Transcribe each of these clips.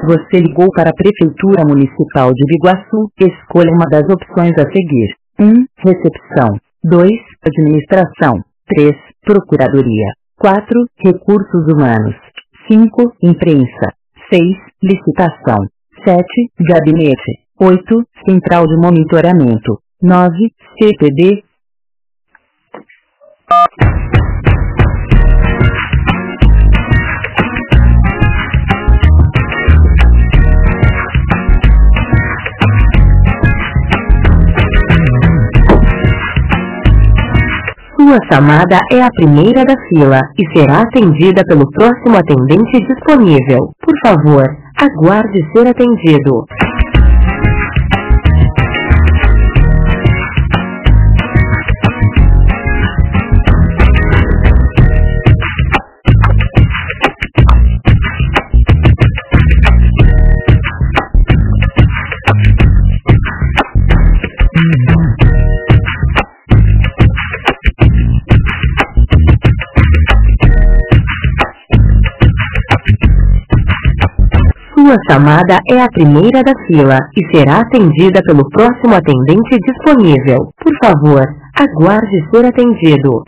Você ligou para a Prefeitura Municipal de Biguaçu. Escolha uma das opções a seguir. 1. Recepção. 2. Administração. 3. Procuradoria. 4. Recursos humanos. 5. Imprensa. 6. Licitação. 7. Gabinete. 8. Central de monitoramento. 9. CPD. Sua chamada é a primeira da fila e será atendida pelo próximo atendente disponível. Por favor, aguarde ser atendido. Sua chamada é a primeira da fila e será atendida pelo próximo atendente disponível. Por favor, aguarde ser atendido.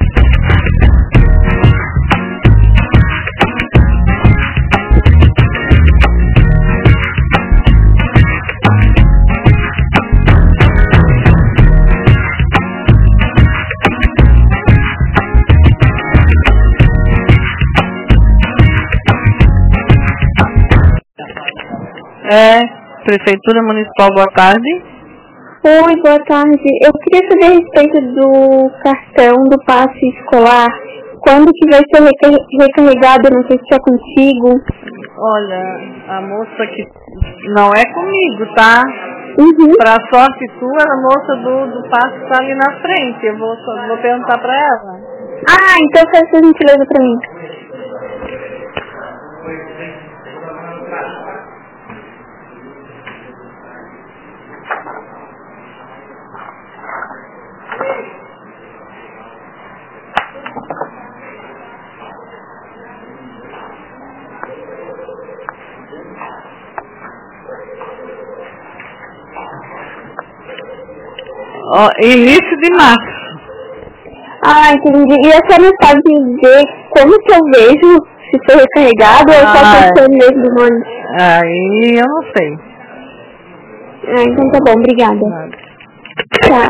Prefeitura Municipal, boa tarde. Oi, boa tarde. Eu queria saber a respeito do cartão do passe escolar. Quando que vai ser recarregado? Não sei se é contigo. Olha, a moça que não é comigo, tá? Pra sorte sua, a moça do passe está ali na frente. Eu vou perguntar pra ela. Ah, então faz essa gentileza pra mim. Início de março. Ah, entendi. E a senhora sabe dizer como que eu vejo se foi recarregado ou só questão mesmo do nome? Aí eu não sei. Ah, então tá bom, obrigada. Tchau.